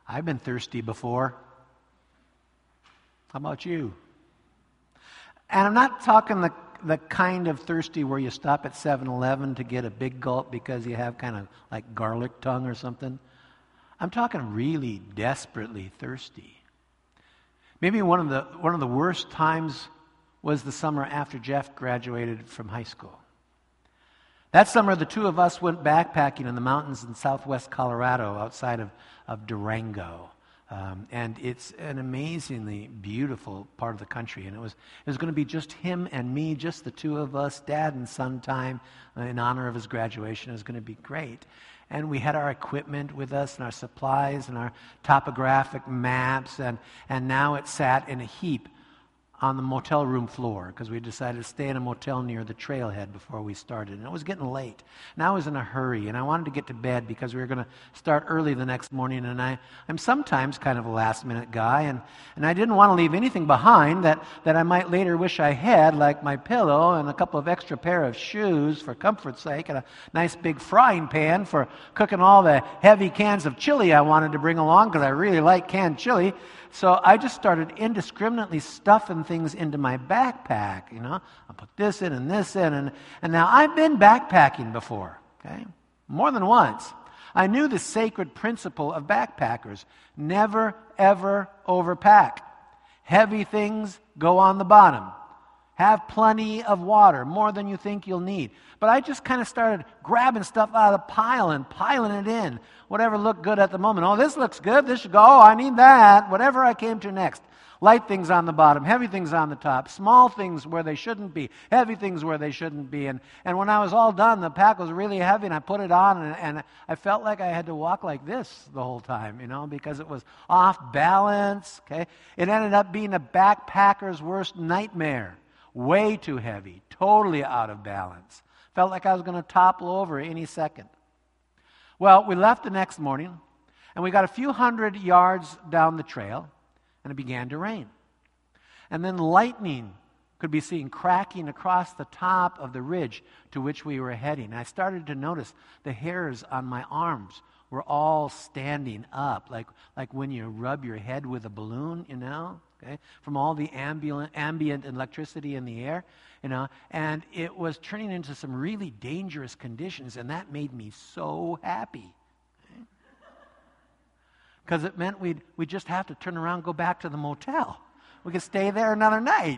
I've been thirsty before. How about you? And I'm not talking the kind of thirsty where you stop at 7-Eleven to get a big gulp because you have kind of like garlic tongue or something. I'm talking really desperately thirsty. Maybe one of the worst times was the summer after Jeff graduated from high school. That summer, the two of us went backpacking in the mountains in southwest Colorado outside of Durango. And it's an amazingly beautiful part of the country. And it was going to be just him and me, just the two of us, dad and son time in honor of his graduation. It was going to be great. And we had our equipment with us and our supplies and our topographic maps. And now it sat in a heap on the motel room floor because we decided to stay in a motel near the trailhead before we started. And it was getting late. And I was in a hurry, and I wanted to get to bed because we were going to start early the next morning. And I'm sometimes kind of a last-minute guy, and I didn't want to leave anything behind that I might later wish I had, like my pillow and a couple of extra pair of shoes for comfort's sake, and a nice big frying pan for cooking all the heavy cans of chili I wanted to bring along because I really like canned chili. So I just started indiscriminately stuffing things into my backpack, I'll put this in and this in. And now I've been backpacking before, okay? More than once. I knew the sacred principle of backpackers. Never, ever overpack. Heavy things go on the bottom. Have plenty of water, more than you think you'll need. But I just kind of started grabbing stuff out of the pile and piling it in. Whatever looked good at the moment. Oh, this looks good. This should go. Oh, I need that. Whatever I came to next. Light things on the bottom, heavy things on the top, small things where they shouldn't be, heavy things where they shouldn't be. And when I was all done, the pack was really heavy, and I put it on, and I felt like I had to walk like this the whole time, because it was off balance. Okay, it ended up being a backpacker's worst nightmare. Way too heavy, totally out of balance. Felt like I was going to topple over any second. Well, we left the next morning, and we got a few hundred yards down the trail, and it began to rain. And then lightning could be seen cracking across the top of the ridge to which we were heading. I started to notice the hairs on my arms were all standing up, like when you rub your head with a balloon, okay, from all the ambient electricity in the air, and it was turning into some really dangerous conditions, and that made me so happy. Because it meant we'd just have to turn around and go back to the motel. We could stay there another night.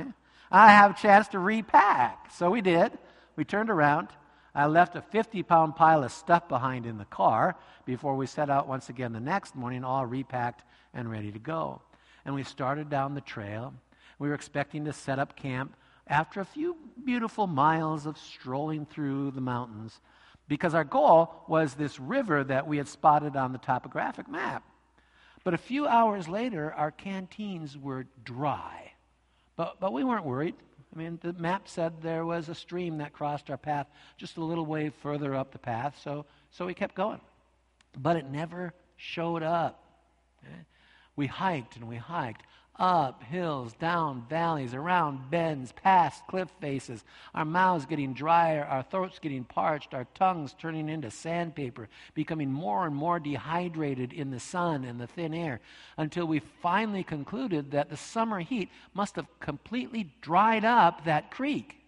I have a chance to repack. So we did. We turned around. I left a 50-pound pile of stuff behind in the car before we set out once again the next morning, all repacked and ready to go. And we started down the trail. We were expecting to set up camp after a few beautiful miles of strolling through the mountains, because our goal was this river that we had spotted on the topographic map. But a few hours later, our canteens were dry. But we weren't worried. I mean, the map said there was a stream that crossed our path just a little way further up the path, so we kept going. But it never showed up. Okay? We hiked and we hiked. Up hills, down valleys, around bends, past cliff faces, our mouths getting drier, our throats getting parched, our tongues turning into sandpaper, becoming more and more dehydrated in the sun and the thin air, until we finally concluded that the summer heat must have completely dried up that creek.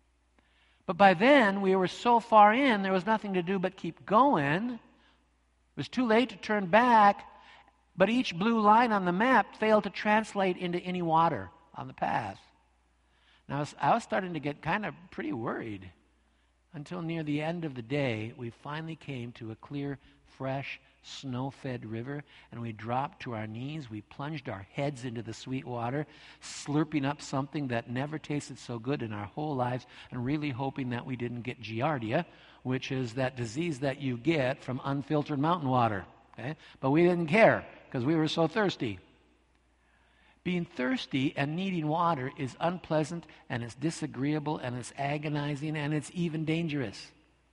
But by then, we were so far in, there was nothing to do but keep going. It was too late to turn back. But each blue line on the map failed to translate into any water on the path. Now, I was starting to get kind of pretty worried until near the end of the day, we finally came to a clear, fresh, snow-fed river, and we dropped to our knees. We plunged our heads into the sweet water, slurping up something that never tasted so good in our whole lives, and really hoping that we didn't get giardia, which is that disease that you get from unfiltered mountain water. Okay? But we didn't care, because we were so thirsty. Being thirsty and needing water is unpleasant, and it's disagreeable, and it's agonizing, and it's even dangerous.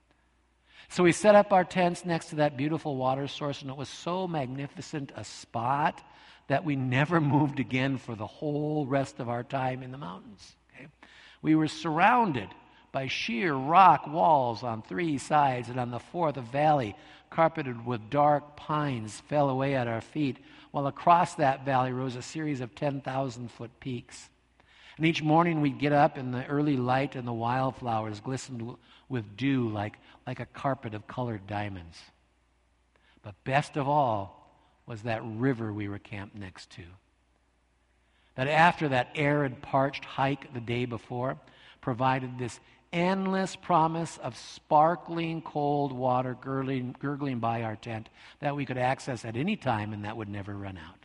So we set up our tents next to that beautiful water source, and it was so magnificent a spot that we never moved again for the whole rest of our time in the mountains. Okay? We were surrounded by sheer rock walls on 3 sides, and on the fourth a valley carpeted with dark pines fell away at our feet, while across that valley rose a series of 10,000-foot peaks. And each morning we'd get up in the early light, and the wildflowers glistened with dew like a carpet of colored diamonds. But best of all was that river we were camped next to. That after that arid, parched hike the day before provided this endless promise of sparkling cold water gurgling by our tent that we could access at any time and that would never run out.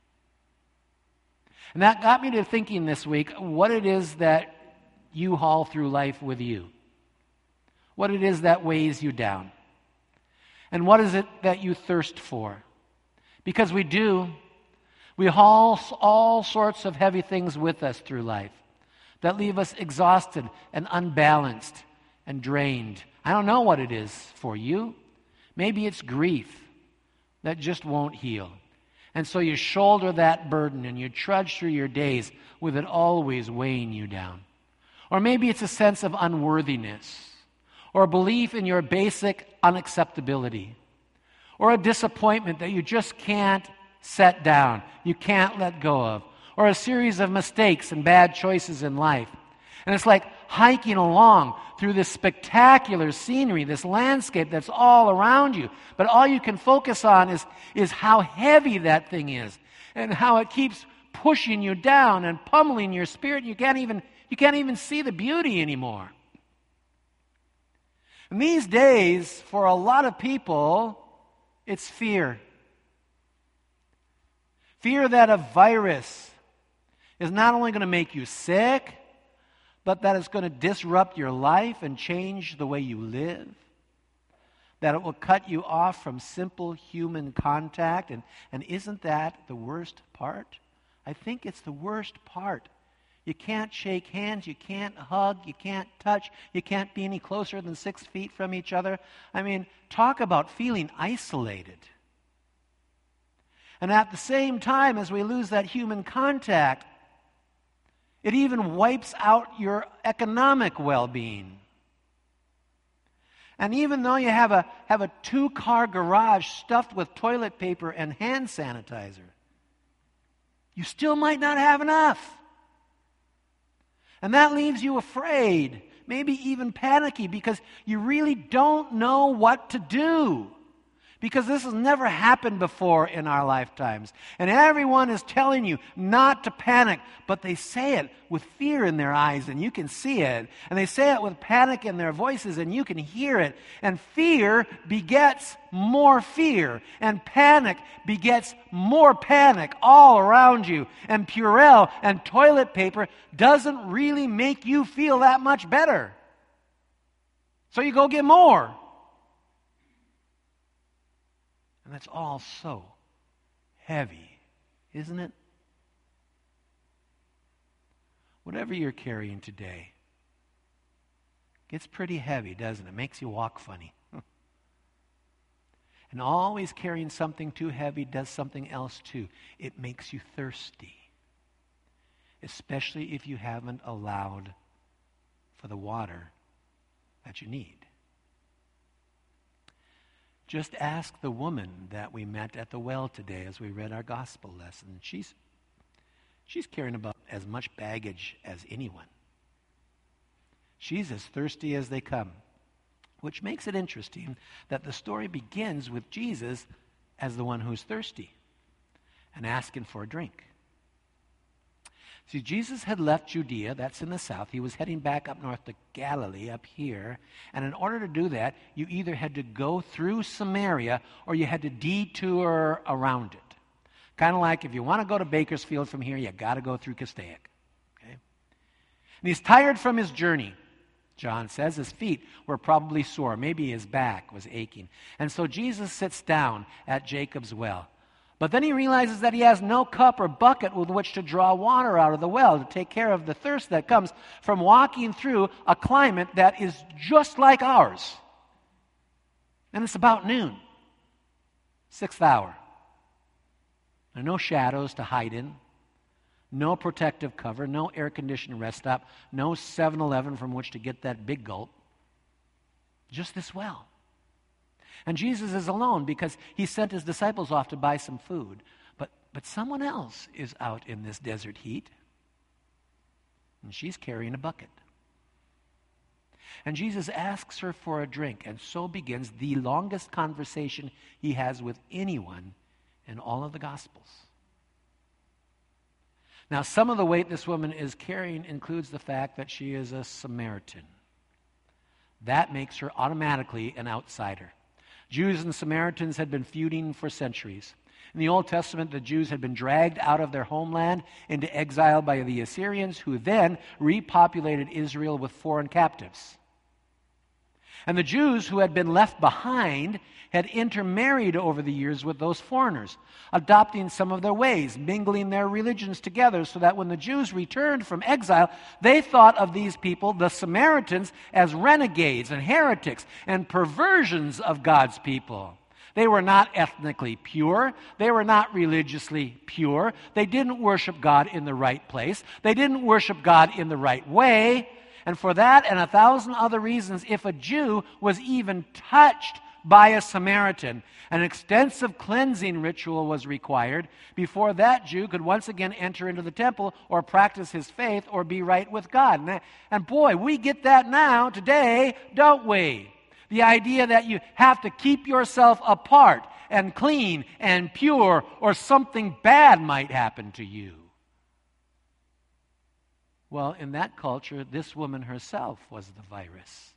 And that got me to thinking this week what it is that you haul through life with you. What it is that weighs you down. And what is it that you thirst for? Because we haul all sorts of heavy things with us through life that leave us exhausted and unbalanced and drained. I don't know what it is for you. Maybe it's grief that just won't heal. And so you shoulder that burden and you trudge through your days with it always weighing you down. Or maybe it's a sense of unworthiness, or a belief in your basic unacceptability, or a disappointment that you just can't set down, you can't let go of, or a series of mistakes and bad choices in life. And it's like hiking along through this spectacular scenery, this landscape that's all around you. But all you can focus on is how heavy that thing is and how it keeps pushing you down and pummeling your spirit. You can't even see the beauty anymore. And these days, for a lot of people, it's fear. Fear that a virus is not only going to make you sick, but that it's going to disrupt your life and change the way you live. That it will cut you off from simple human contact. And isn't that the worst part? I think it's the worst part. You can't shake hands, you can't hug, you can't touch, you can't be any closer than 6 feet from each other. I mean, talk about feeling isolated. And at the same time as we lose that human contact, it even wipes out your economic well-being. And even though you have a 2-car garage stuffed with toilet paper and hand sanitizer, you still might not have enough. And that leaves you afraid, maybe even panicky, because you really don't know what to do. Because this has never happened before in our lifetimes. And everyone is telling you not to panic, but they say it with fear in their eyes, and you can see it. And they say it with panic in their voices, and you can hear it. And fear begets more fear. And panic begets more panic all around you. And Purell and toilet paper doesn't really make you feel that much better. So you go get more. And that's all so heavy, isn't it? Whatever you're carrying today gets pretty heavy, doesn't it? Makes you walk funny. And always carrying something too heavy does something else too. It makes you thirsty, especially if you haven't allowed for the water that you need. Just ask the woman that we met at the well today as we read our gospel lesson. She's carrying about as much baggage as anyone. She's as thirsty as they come, which makes it interesting that the story begins with Jesus as the one who's thirsty and asking for a drink. See, Jesus had left Judea, that's in the south. He was heading back up north to Galilee, up here. And in order to do that, you either had to go through Samaria or you had to detour around it. Kind of like if you want to go to Bakersfield from here, you got to go through Castaic. Okay? And he's tired from his journey, John says. His feet were probably sore. Maybe his back was aching. And so Jesus sits down at Jacob's well. But then he realizes that he has no cup or bucket with which to draw water out of the well to take care of the thirst that comes from walking through a climate that is just like ours. And it's about noon, 6th hour. There are no shadows to hide in, no protective cover, no air-conditioned rest stop, no 7-Eleven from which to get that big gulp. Just this well. And Jesus is alone because he sent his disciples off to buy some food. But someone else is out in this desert heat, and she's carrying a bucket. And Jesus asks her for a drink, and so begins the longest conversation he has with anyone in all of the Gospels. Now, some of the weight this woman is carrying includes the fact that she is a Samaritan. That makes her automatically an outsider. Jews and Samaritans had been feuding for centuries. In the Old Testament, the Jews had been dragged out of their homeland into exile by the Assyrians, who then repopulated Israel with foreign captives. And the Jews who had been left behind had intermarried over the years with those foreigners, adopting some of their ways, mingling their religions together, so that when the Jews returned from exile, they thought of these people, the Samaritans, as renegades and heretics and perversions of God's people. They were not ethnically pure. They were not religiously pure. They didn't worship God in the right place. They didn't worship God in the right way. And for that and 1,000 other reasons, if a Jew was even touched by a Samaritan, an extensive cleansing ritual was required before that Jew could once again enter into the temple or practice his faith or be right with God. And boy, we get that now, today, don't we? The idea that you have to keep yourself apart and clean and pure or something bad might happen to you. Well, in that culture, this woman herself was the virus.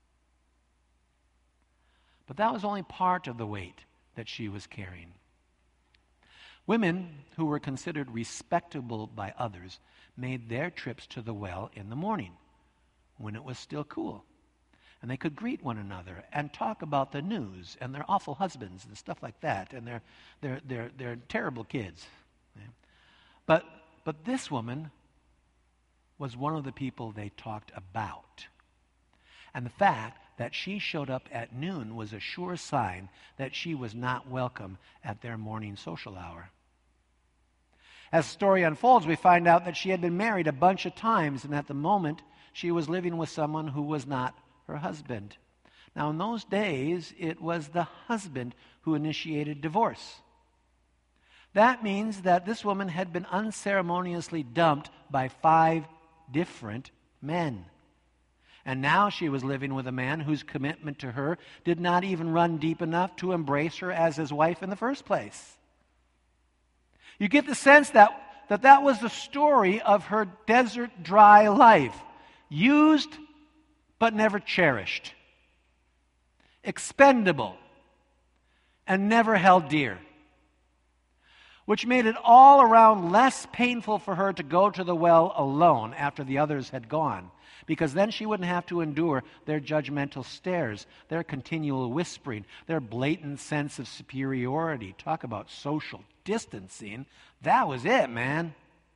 But that was only part of the weight that she was carrying. Women who were considered respectable by others made their trips to the well in the morning when it was still cool. And they could greet one another and talk about the news and their awful husbands and stuff like that and their terrible kids. But this woman was one of the people they talked about. And the fact that she showed up at noon was a sure sign that she was not welcome at their morning social hour. As the story unfolds, we find out that she had been married a bunch of times, and at the moment she was living with someone who was not her husband. Now, in those days, it was the husband who initiated divorce. That means that this woman had been unceremoniously dumped by 5 different men. And now she was living with a man whose commitment to her did not even run deep enough to embrace her as his wife in the first place. You get the sense that was the story of her desert dry life. Used but never cherished. Expendable and never held dear. Which made it all around less painful for her to go to the well alone after the others had gone, because then she wouldn't have to endure their judgmental stares, their continual whispering, their blatant sense of superiority. Talk about social distancing. That was it, man.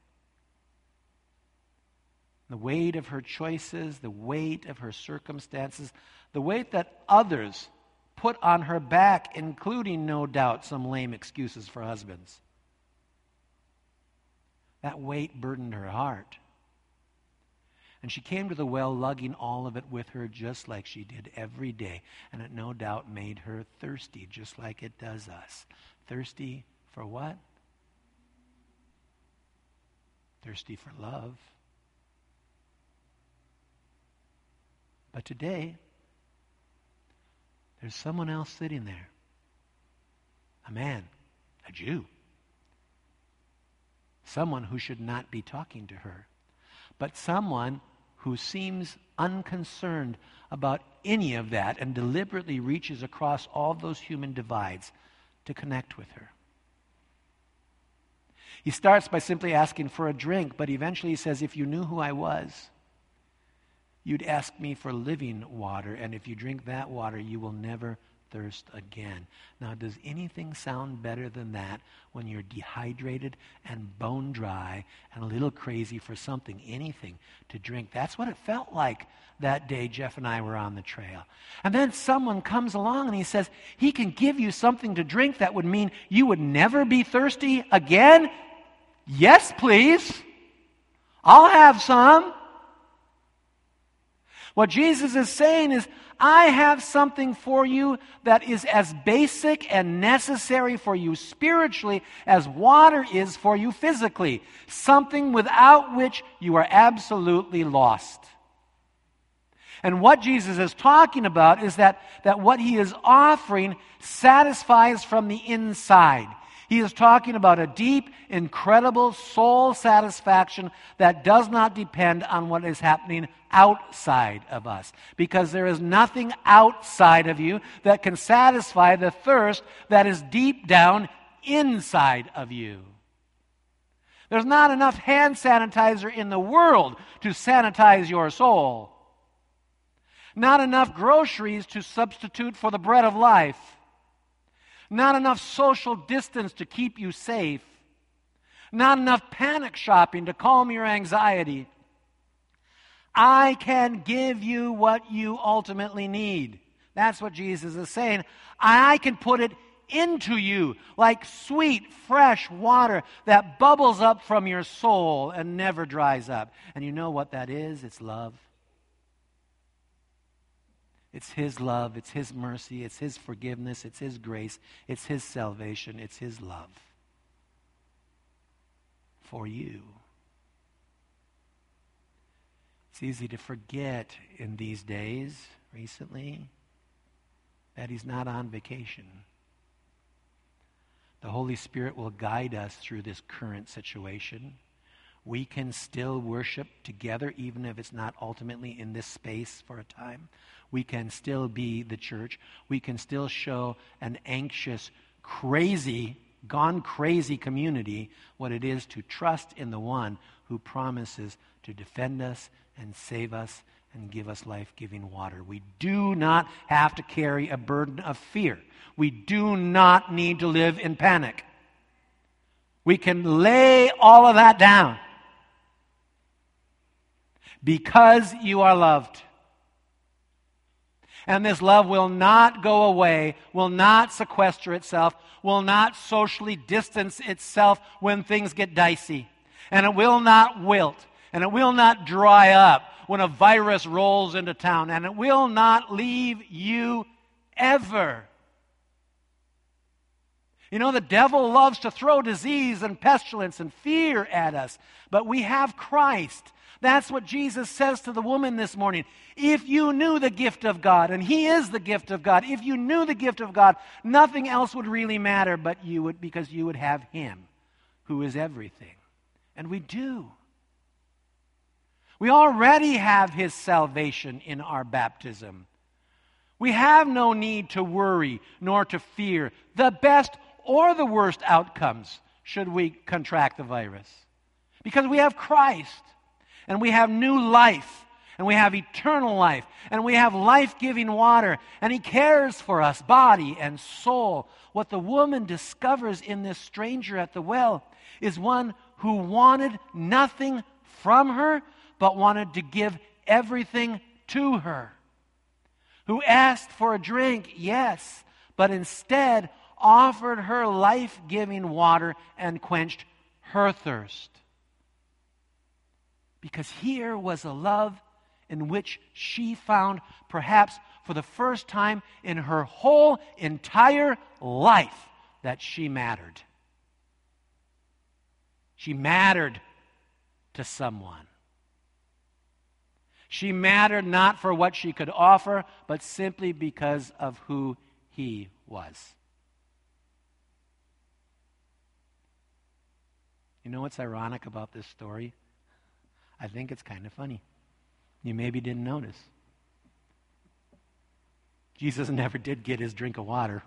The weight of her choices, the weight of her circumstances, the weight that others put on her back, including, no doubt, some lame excuses for husbands. That weight burdened her heart. And she came to the well lugging all of it with her just like she did every day. And it no doubt made her thirsty, just like it does us. Thirsty for what? Thirsty for love. But today, there's someone else sitting there. A man, a Jew. Someone who should not be talking to her. But someone who seems unconcerned about any of that and deliberately reaches across all those human divides to connect with her. He starts by simply asking for a drink, but eventually he says, if you knew who I was, you'd ask me for living water, and if you drink that water, you will never thirst again. Now, does anything sound better than that when you're dehydrated and bone dry and a little crazy for something, anything to drink? That's what it felt like that day Jeff and I were on the trail. And then someone comes along and he says, he can give you something to drink that would mean you would never be thirsty again? Yes, please. I'll have some. What Jesus is saying is, I have something for you that is as basic and necessary for you spiritually as water is for you physically. Something without which you are absolutely lost. And what Jesus is talking about is that what he is offering satisfies from the inside. He is talking about a deep, incredible soul satisfaction that does not depend on what is happening outside of us. Because there is nothing outside of you that can satisfy the thirst that is deep down inside of you. There's not enough hand sanitizer in the world to sanitize your soul. Not enough groceries to substitute for the bread of life. Not enough social distance to keep you safe. Not enough panic shopping to calm your anxiety. I can give you what you ultimately need. That's what Jesus is saying. I can put it into you like sweet, fresh water that bubbles up from your soul and never dries up. And you know what that is? It's love. It's His love, it's His mercy, it's His forgiveness, it's His grace, it's His salvation, it's His love for you. It's easy to forget in these days, recently, that He's not on vacation. The Holy Spirit will guide us through this current situation. We can still worship together, even if it's not ultimately in this space for a time. We can still be the church. We can still show an anxious, crazy, gone crazy community what it is to trust in the one who promises to defend us and save us and give us life-giving water. We do not have to carry a burden of fear. We do not need to live in panic. We can lay all of that down because you are loved. And this love will not go away, will not sequester itself, will not socially distance itself when things get dicey. And it will not wilt, and it will not dry up when a virus rolls into town, and it will not leave you ever. You know, the devil loves to throw disease and pestilence and fear at us, but we have Christ. That's what Jesus says to the woman this morning. If you knew the gift of God, and He is the gift of God, if you knew the gift of God, nothing else would really matter but you would, because you would have Him, who is everything. And we do. We already have His salvation in our baptism. We have no need to worry nor to fear the best or the worst outcomes should we contract the virus. Because we have Christ. And we have new life, and we have eternal life, and we have life-giving water, and He cares for us, body and soul. What the woman discovers in this stranger at the well is one who wanted nothing from her, but wanted to give everything to her. Who asked for a drink, yes, but instead offered her life-giving water and quenched her thirst. Because here was a love in which she found, perhaps for the first time in her whole entire life, that she mattered. She mattered to someone. She mattered not for what she could offer, but simply because of who He was. You know what's ironic about this story? I think it's kind of funny. You maybe didn't notice. Jesus never did get His drink of water.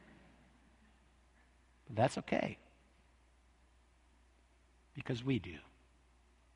But that's okay. Because we do.